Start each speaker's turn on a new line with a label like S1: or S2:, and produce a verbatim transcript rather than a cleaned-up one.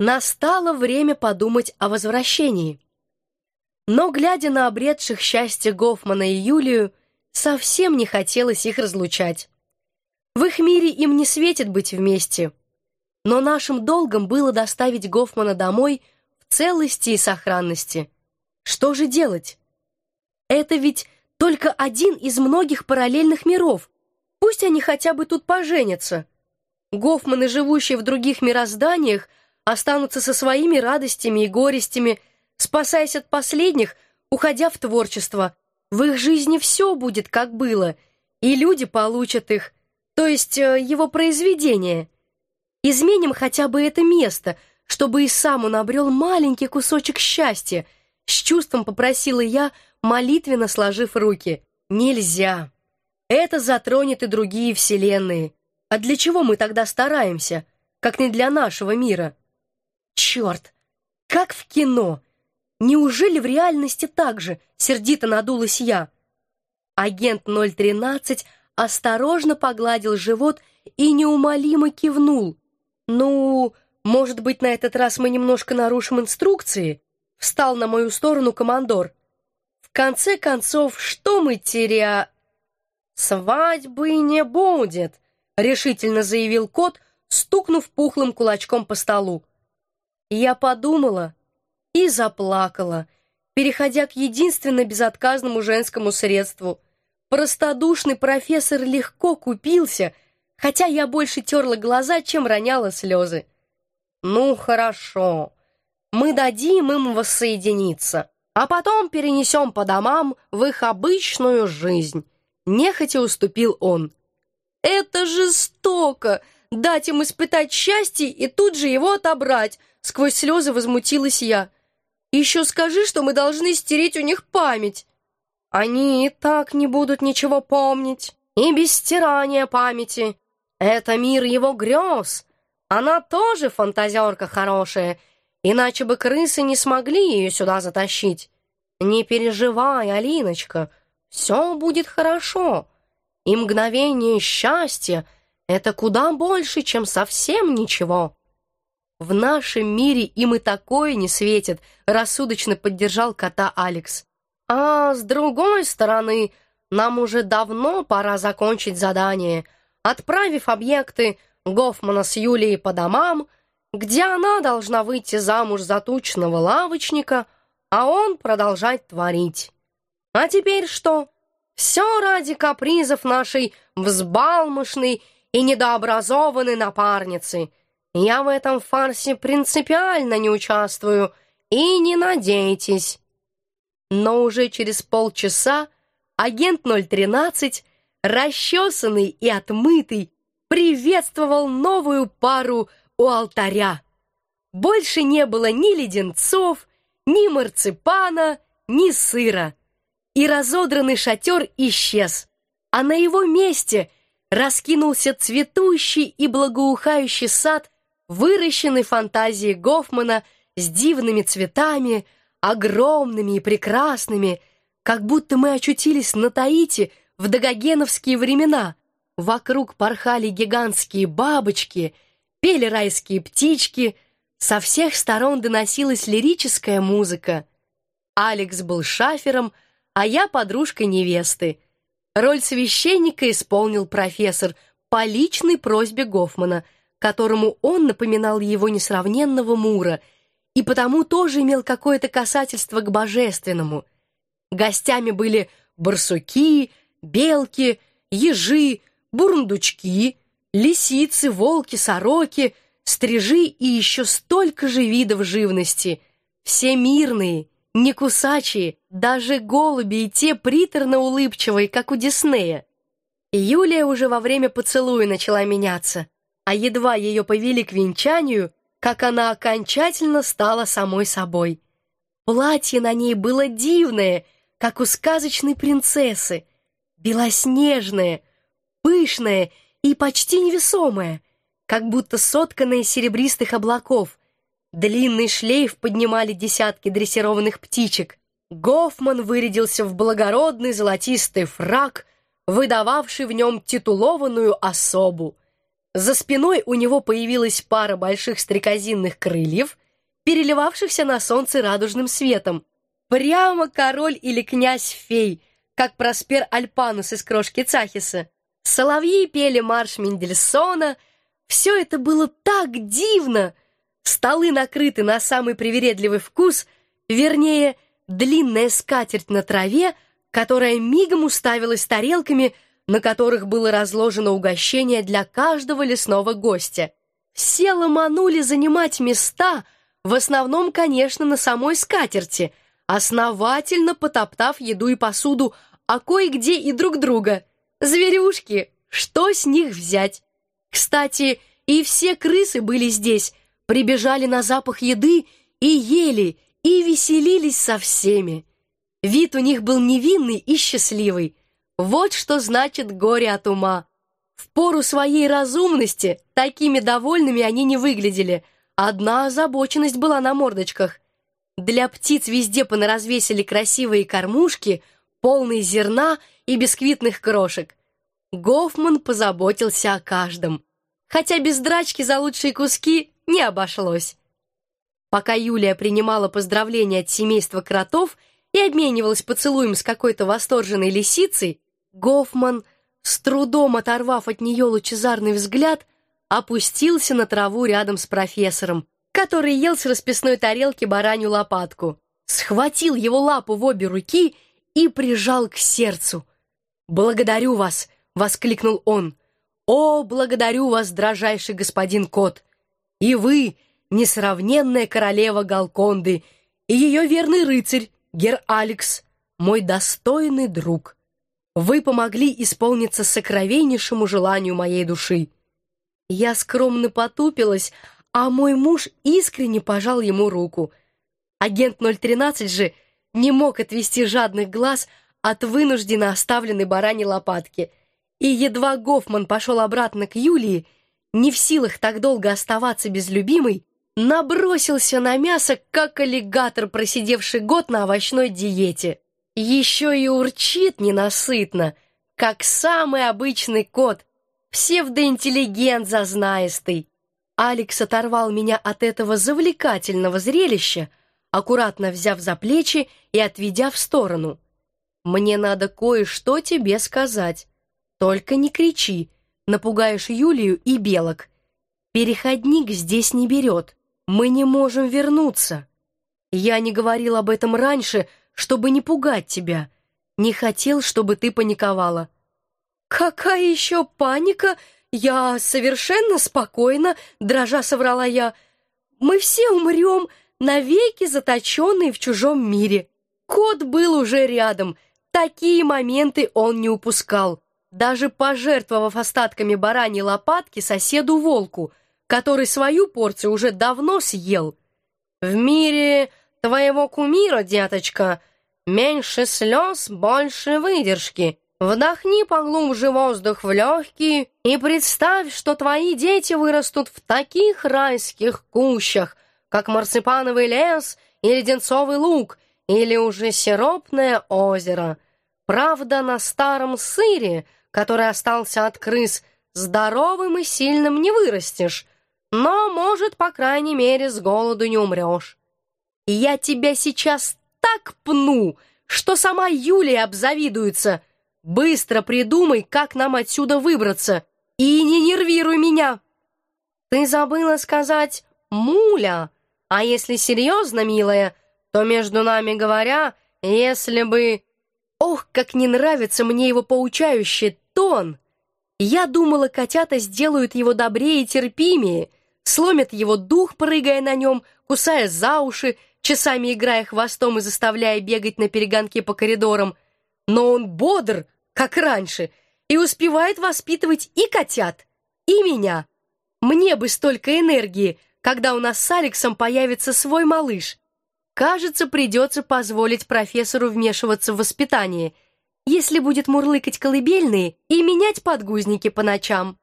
S1: Настало время подумать о возвращении. Но, глядя на обретших счастье Гофмана и Юлию, совсем не хотелось их разлучать. В их мире им не светит быть вместе, но нашим долгом было доставить Гофмана домой в целости и сохранности. Что же делать? Это ведь только один из многих параллельных миров. Пусть они хотя бы тут поженятся. Гофманы, живущие в других мирозданиях, останутся со своими радостями и горестями, спасаясь от последних, уходя в творчество. В их жизни все будет, как было, и люди получат их, то есть э, его произведения. Изменим хотя бы это место, чтобы и сам он обрел маленький кусочек счастья. С чувством попросила я, молитвенно сложив руки. Нельзя. Это затронет и другие вселенные. А для чего мы тогда стараемся, как не для нашего мира? Черт! Как в кино! Неужели в реальности так же? Сердито надулась я. Агент ноль тринадцать осторожно погладил живот и неумолимо кивнул. Ну, может быть, на этот раз мы немножко нарушим инструкции? Встал на мою сторону командор. В конце концов, что мы теря... Свадьбы не будет, решительно заявил кот, стукнув пухлым кулачком по столу. Я подумала и заплакала, переходя к единственно безотказному женскому средству. Простодушный профессор легко купился, хотя я больше терла глаза, чем роняла слезы. Ну, хорошо, мы дадим им воссоединиться, а потом перенесем по домам в их обычную жизнь. Нехотя уступил он. Это жестоко, дать им испытать счастье и тут же его отобрать. Сквозь слезы возмутилась я. Еще скажи, что мы должны стереть у них память. Они и так не будут ничего помнить. И без стирания памяти. Это мир его грез. Она тоже фантазерка хорошая, иначе бы крысы не смогли ее сюда затащить. Не переживай, Алиночка, все будет хорошо. И мгновение счастья — это куда больше, чем совсем ничего. В нашем мире им и такое не светит, рассудочно поддержал кота Алекс. А с другой стороны, нам уже давно пора закончить задание, отправив объекты Гофмана с Юлией по домам, где она должна выйти замуж за тучного лавочника, а он продолжать творить. А теперь что? Все ради капризов нашей взбалмошной и недообразованной напарницы. Я в этом фарсе принципиально не участвую, и не надейтесь. Но уже через полчаса агент ноль тринадцать, расчесанный и отмытый, приветствовал новую пару у алтаря. Больше не было ни леденцов, ни марципана, ни сыра. И разодранный шатер исчез, а на его месте раскинулся цветущий и благоухающий сад, выращенный фантазией Гофмана с дивными цветами, огромными и прекрасными, как будто мы очутились на Таити в догогеновские времена. Вокруг порхали гигантские бабочки, пели райские птички, со всех сторон доносилась лирическая музыка. Алекс был шафером, а я подружкой невесты. Роль священника исполнил профессор по личной просьбе Гофмана, которому он напоминал его несравненного Мура, и потому тоже имел какое-то касательство к божественному. Гостями были барсуки, белки, ежи, бурундучки, лисицы, волки, сороки, стрижи и еще столько же видов живности. Все мирные, не кусачие, даже голуби и те приторно-улыбчивые, как у Диснея. Юлия уже во время поцелуя начала меняться, а едва ее повели к венчанию, как она окончательно стала самой собой. Платье на ней было дивное, как у сказочной принцессы, белоснежное, пышное и почти невесомое, как будто сотканное из серебристых облаков. Длинный шлейф поднимали десятки дрессированных птичек. Гофман вырядился в благородный золотистый фрак, выдававший в нем титулованную особу. За спиной у него появилась пара больших стрекозинных крыльев, переливавшихся на солнце радужным светом. Прямо король или князь-фей, как Проспер Альпанус из «Крошки Цахиса». Соловьи пели марш Мендельсона. Все это было так дивно. Столы накрыты на самый привередливый вкус, вернее, длинная скатерть на траве, которая мигом уставилась тарелками, на которых было разложено угощение для каждого лесного гостя. Все ломанули занимать места, в основном, конечно, на самой скатерти, основательно потоптав еду и посуду, а кое-где и друг друга. Зверюшки, что с них взять? Кстати, и все крысы были здесь, прибежали на запах еды и ели, и веселились со всеми. Вид у них был невинный и счастливый. Вот что значит горе от ума. В пору своей разумности такими довольными они не выглядели. Одна озабоченность была на мордочках. Для птиц везде понаразвесили красивые кормушки, полные зерна и бисквитных крошек. Гофман позаботился о каждом. Хотя без драчки за лучшие куски не обошлось. Пока Юлия принимала поздравления от семейства кротов и обменивалась поцелуем с какой-то восторженной лисицей, Гофман, с трудом оторвав от нее лучезарный взгляд, опустился на траву рядом с профессором, который ел с расписной тарелки баранью лопатку, схватил его лапу в обе руки и прижал к сердцу. «Благодарю вас!» — воскликнул он. «О, благодарю вас, дрожайший господин кот! И вы, несравненная королева Галконды, и ее верный рыцарь, гер Алекс, мой достойный друг! Вы помогли исполниться сокровеннейшему желанию моей души!» Я скромно потупилась, а мой муж искренне пожал ему руку. Агент ноль тринадцать же не мог отвести жадных глаз от вынужденно оставленной бараньей лопатки, и едва Гофман пошел обратно к Юлии, не в силах так долго оставаться без любимой, набросился на мясо, как аллигатор, просидевший год на овощной диете. Еще и урчит ненасытно, как самый обычный кот, псевдоинтеллигент зазнаистый. Алекс оторвал меня от этого завлекательного зрелища, аккуратно взяв за плечи и отведя в сторону. «Мне надо кое-что тебе сказать. Только не кричи, напугаешь Юлию и белок. Переходник здесь не берет. Мы не можем вернуться. Я не говорил об этом раньше, чтобы не пугать тебя. Не хотел, чтобы ты паниковала». «Какая еще паника? Я совершенно спокойна», — дрожа соврала я. «Мы все умрем, навеки заточенные в чужом мире». Кот был уже рядом. Такие моменты он не упускал, даже пожертвовав остатками бараньей лопатки соседу-волку, который свою порцию уже давно съел. «В мире твоего кумира, деточка, меньше слез, больше выдержки. Вдохни поглубже воздух в легкие и представь, что твои дети вырастут в таких райских кущах, как марципановый лес и леденцовый луг, или уже сиропное озеро. Правда, на старом сыре, который остался от крыс, здоровым и сильным не вырастешь, но, может, по крайней мере, с голоду не умрешь. Я тебя сейчас так пну, что сама Юлия обзавидуется. Быстро придумай, как нам отсюда выбраться, и не нервируй меня». «Ты забыла сказать «муля», а если серьезно, милая, то, между нами говоря, если бы...» Ох, как не нравится мне его поучающий тон! Я думала, котята сделают его добрее и терпимее, сломят его дух, прыгая на нем, кусая за уши, часами играя хвостом и заставляя бегать на перегонке по коридорам. Но он бодр, как раньше, и успевает воспитывать и котят, и меня. Мне бы столько энергии, когда у нас с Алексом появится свой малыш. Кажется, придется позволить профессору вмешиваться в воспитание, если будет мурлыкать колыбельные и менять подгузники по ночам.